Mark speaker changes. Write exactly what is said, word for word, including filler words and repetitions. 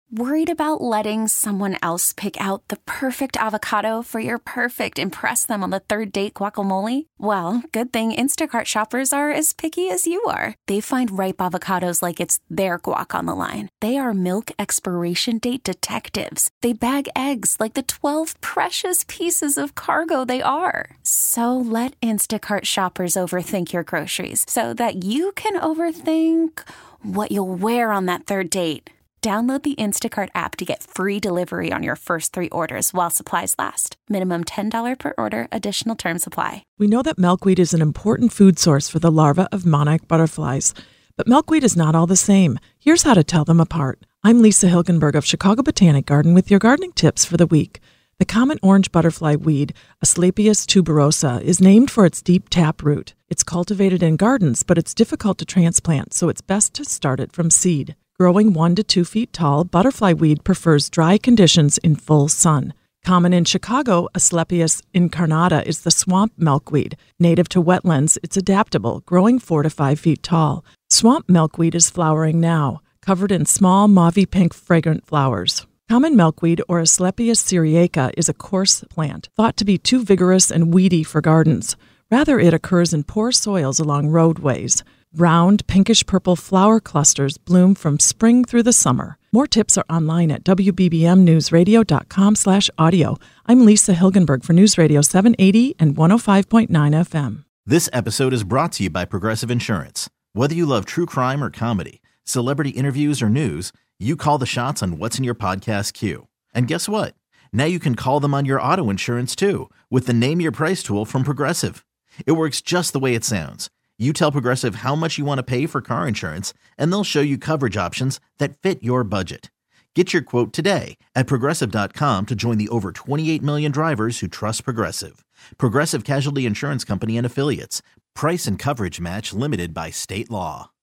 Speaker 1: Worried about letting someone else pick out the perfect avocado for your perfect impress them on the third date guacamole? Well, good thing Instacart shoppers are as picky as you are. They find ripe avocados like it's their guac on the line. They are milk expiration date detectives. They bag eggs like the twelve precious pieces of cargo they are. So let Instacart shoppers overthink your groceries so that you can overthink what you'll wear on that third date. Download the Instacart app to get free delivery on your first three orders while supplies last. Minimum ten dollars per order. Additional terms apply.
Speaker 2: We know that milkweed is an important food source for the larvae of monarch butterflies, but milkweed is not all the same. Here's how to tell them apart. I'm Lisa Hilgenberg of Chicago Botanic Garden with your gardening tips for the week. The common orange butterfly weed, Asclepias tuberosa, is named for its deep taproot. It's cultivated in gardens, but it's difficult to transplant, so it's best to start it from seed. Growing one to two feet tall, butterfly weed prefers dry conditions in full sun. Common in Chicago, Asclepias incarnata is the swamp milkweed. Native to wetlands, it's adaptable, growing four to five feet tall. Swamp milkweed is flowering now, covered in small mauve pink fragrant flowers. Common milkweed, or Asclepias syriaca, is a coarse plant, thought to be too vigorous and weedy for gardens. Rather, it occurs in poor soils along roadways. Round, pinkish-purple flower clusters bloom from spring through the summer. More tips are online at w b b m news radio dot com slash audio. I'm Lisa Hilgenberg for News Radio seven eighty and one oh five point nine F M.
Speaker 3: This episode is brought to you by Progressive Insurance. Whether you love true crime or comedy, celebrity interviews or news, you call the shots on what's in your podcast queue. And guess what? Now you can call them on your auto insurance too with the Name Your Price tool from Progressive. It works just the way it sounds. You tell Progressive how much you want to pay for car insurance, and they'll show you coverage options that fit your budget. Get your quote today at Progressive dot com to join the over twenty-eight million drivers who trust Progressive. Progressive Casualty Insurance Company and Affiliates. Price and coverage match limited by state law.